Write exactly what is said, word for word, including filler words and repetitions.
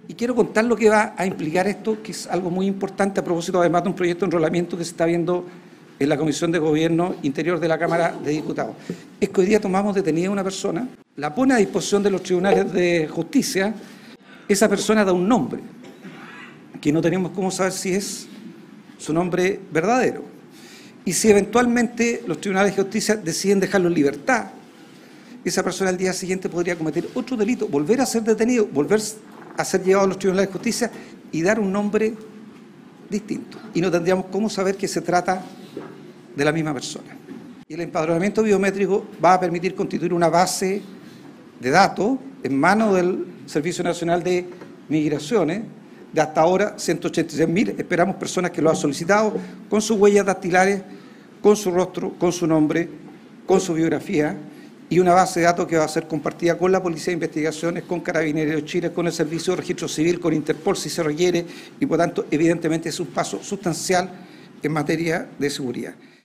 Y quiero contar lo que va a implicar esto, que es algo muy importante a propósito además de un proyecto de enrolamiento que se está viendo en la Comisión de Gobierno Interior de la Cámara de Diputados. Es que hoy día tomamos detenida a una persona, la pone a disposición de los tribunales de justicia, esa persona da un nombre, que no tenemos cómo saber si es su nombre verdadero. Y si eventualmente los tribunales de justicia deciden dejarlo en libertad, esa persona al día siguiente podría cometer otro delito, volver a ser detenido, volver a ser llevado a los tribunales de justicia y dar un nombre distinto. Y no tendríamos cómo saber que se trata de la misma persona. Y el empadronamiento biométrico va a permitir constituir una base de datos en manos del Servicio Nacional de Migraciones, de hasta ahora ciento ochenta y seis mil, esperamos personas que lo han solicitado, con sus huellas dactilares, con su rostro, con su nombre, con su biografía, y una base de datos que va a ser compartida con la Policía de Investigaciones, con Carabineros de Chile, con el Servicio de Registro Civil, con Interpol si se requiere, y por tanto, evidentemente es un paso sustancial en materia de seguridad.